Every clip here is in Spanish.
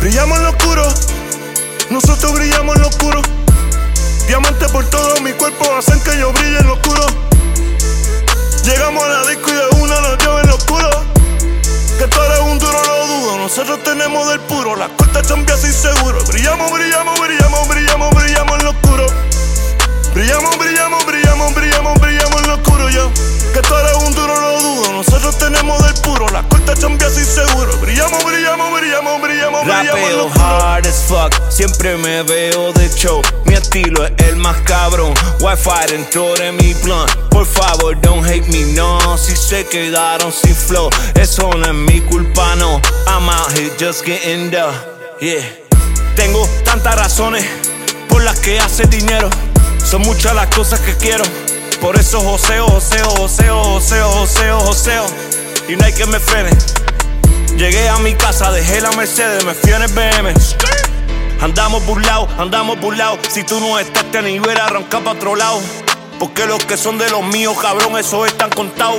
Brillamos en lo oscuro, nosotros brillamos en lo oscuro. Diamante por todo mi cuerpo hacen que yo brille en lo oscuro. Llegamos a la disco y de una nos lleva en lo oscuro. Que tú eres un duro, lo dudo. Nosotros tenemos del puro. Las cortas champias inseguro. Brillamos, brillamos, brillamos, brillamos, brillamos en lo oscuro. Brillamos, brillamos, brillamos, brillamos, brillamos en lo oscuro, yo. Que tú eres un duro, lo dudo. Nosotros tenemos del puro. Las cortas champias inseguro. Brillamos, brillamos, brillamos, brillamos, brillamos en lo Rapeo oscuro. hard as fuck, siempre me veo de show. Mi estilo es el más cabrón. Wi-Fi dentro de mi plan. Por favor, don't hate me, no. Si se quedaron sin flow, eso no es mi culpa, no. I'm out here just getting dough, yeah. Tengo tantas razones por las que hace dinero. Son muchas las cosas que quiero. Por eso joseo, joseo, joseo, joseo, joseo, joseo. Y no hay que me frene. Llegué a mi casa, dejé la Mercedes, me fui en el BM. Andamos burlados. Si tú no estás, te ni hubiera arrancado para otro lado. Porque los que son de los míos, cabrón, esos están contados.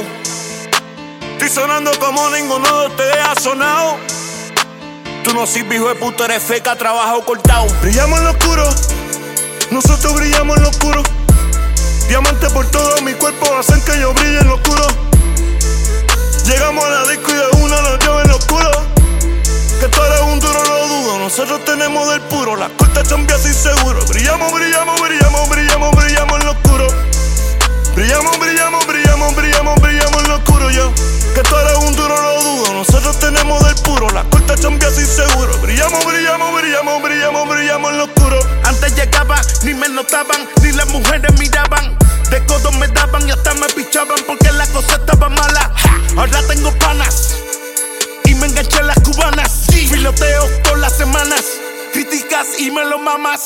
Estoy sonando como ninguno de ustedes ha sonado. Tú no sirves, hijo de puta, eres feca, trabajo cortado. Brillamos en lo oscuro, nosotros brillamos en lo oscuro. Diamante por todo mi cuerpo hacen que yo brille en lo oscuro. Llegamos a la disco y de una nos lleva en lo oscuro. Que tú eres un duro, lo dudo. Nosotros tenemos del puro. Las cortas champias inseguro. Brillamos, brillamos, brillamos, brillamos, brillamos en lo oscuro. Brillamos, brillamos, brillamos, brillamos, brillamos en lo oscuro, yo. Que tú eres un duro, lo dudo. Nosotros tenemos del puro. Las cortas champias inseguro. Brillamos, brillamos, brillamos, brillamos, brillamos en lo oscuro. Antes llegaba, ni me notaban, ni las mujeres miraban. De codos me daban y hasta me pichaban porque la cosa estaba mala. Ahora tengo panas y me enganché en las cubanas. Filoteo todas las semanas, críticas y me lo mamas.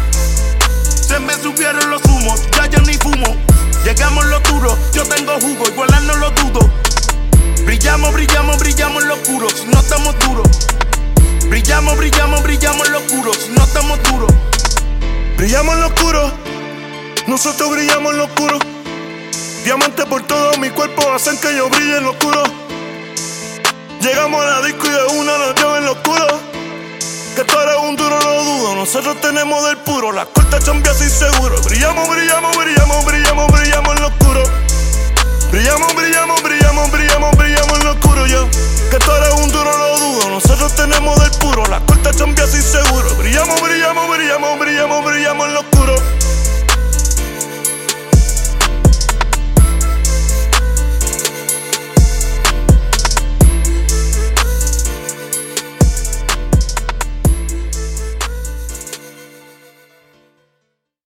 Se me subieron los humos, ya yo ni fumo. Llegamos los duros, yo tengo jugo, igual no lo dudo. Brillamos, brillamos, brillamos en lo oscuro, si no estamos duros. Brillamos, brillamos, brillamos en lo oscuro, si no estamos duros. Brillamos en lo oscuro, nosotros brillamos en lo oscuro. Diamante por todo mi cuerpo hacen que yo brille en lo oscuro. Llegamos a la disco y de una nos lleva en lo oscuro. Que tú eres un duro, lo dudo. Nosotros tenemos del puro. Las cortas champias inseguro. Brillamos, brillamos, brillamos, brillamos, brillamos en lo oscuro. Brillamos, brillamos, brillamos, brillamos, brillamos en lo oscuro, yo. Que tú eres un duro, lo dudo. Nosotros tenemos del puro. Las cortas champias inseguro. Brillamos, brillamos, brillamos, brillamos, brillamos en lo oscuro.